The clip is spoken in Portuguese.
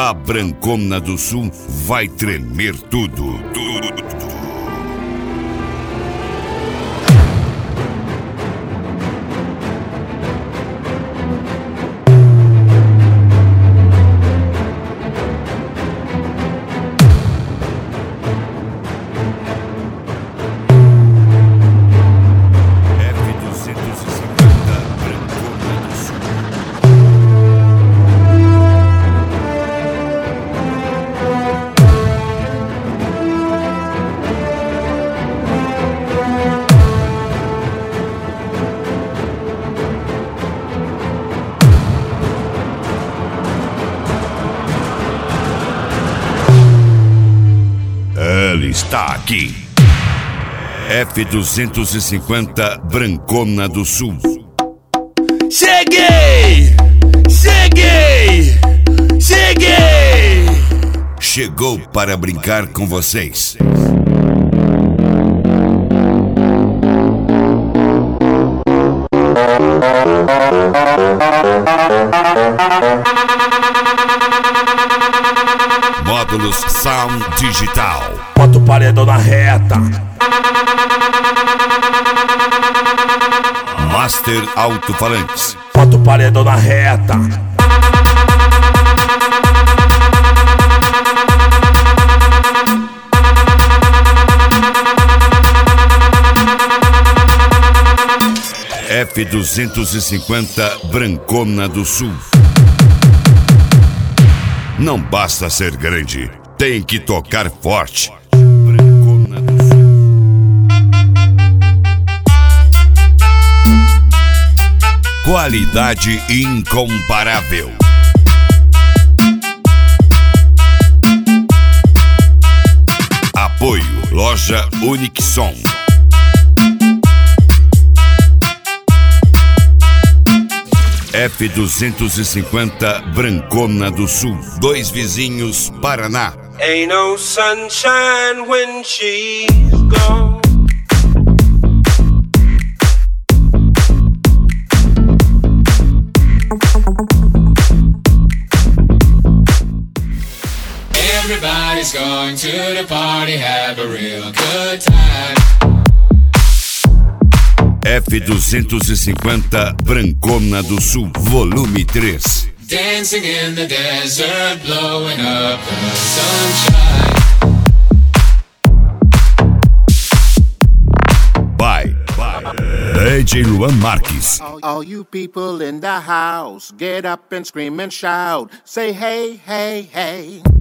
a Brancona do Sul vai tremer tudo. Ela está aqui. F-250 Brancona do Sul. Cheguei! Cheguei! Cheguei! Chegou para brincar com vocês. Módulos Sound Digital. Bota o paredão na reta. Master Alto-Falantes. Bota o paredão na reta. F-250 Brancona do Sul. Não basta ser grande, tem que tocar forte. Brancona do Sul. Qualidade incomparável. Apoio Loja Unixom. F-250 Brancona do Sul. Dois Vizinhos, Paraná. Ain't no sunshine when she's gone. Everybody's going to the party, have a real good time. F-250 Brancona do Sul, volume 3. Dancing in the desert, blowing up the sunshine. By DJ Luan Marques. All you people in the house, get up and scream and shout. Say hey, hey, hey.